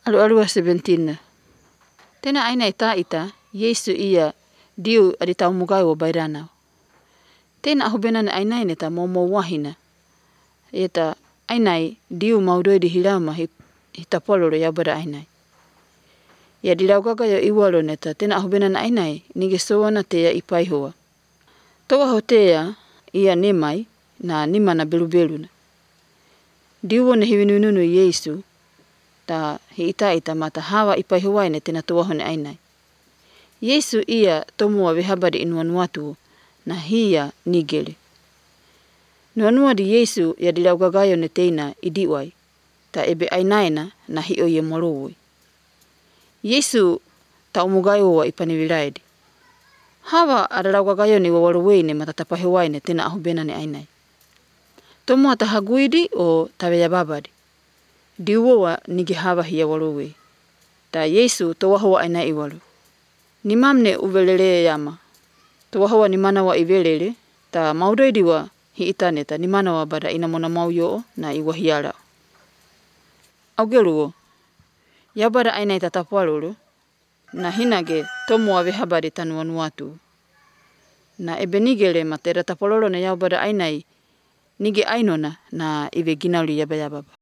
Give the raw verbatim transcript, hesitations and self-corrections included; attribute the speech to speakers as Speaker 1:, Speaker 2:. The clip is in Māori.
Speaker 1: Alu-alua seventeen. Tena aina ita ita, Yesu ia diu adi tau mugai wa bairana. Tena ahubenana aina ineta mau mau wahina. Eta ainai diu maudoi di hilama hita poloro ya bara ainai. Ya dilau gaga ya iwalo neta tena ahubenana ainai nige soana teya ipai hoa. Toa hotea ia nemai na nima na belu-belu na. Diu ne hivinununu Yesu ta hi ita ita mata hawa ipai hoa ine tena toa hone ainai. Yesu ia tomua vehabadi inua nuatu na hiya nigele. Nuanua di Yesu ya dilau gagayo ne teina idiwai ta ebe ainaina na hiyo ye morowoi. Yesu ta umugayo wa ipani vilaidi. Hawa adalau gagayo ni wawarowei ne mata tapahewa ine tena ahubena ne ainai. Tomua ta haguidi o taweya babadi. Diuwo wa nige hawa hiya warowei. Ta Yesu toa hoa ainai iwalu. Nimamne uvelele yama. Toa hoa nimana wa ivelele ta maudoidi wa hi itaneta nimana wa bada ina mona mau yo na iwa hiala. Augeluo. Ya bada ainai tatapualulu na hinage tomua vehabadi tanua nuatu. Na ebe nigele mata era tapololo na ya bada ainai nige ainona na ive ginauli yaba yababa.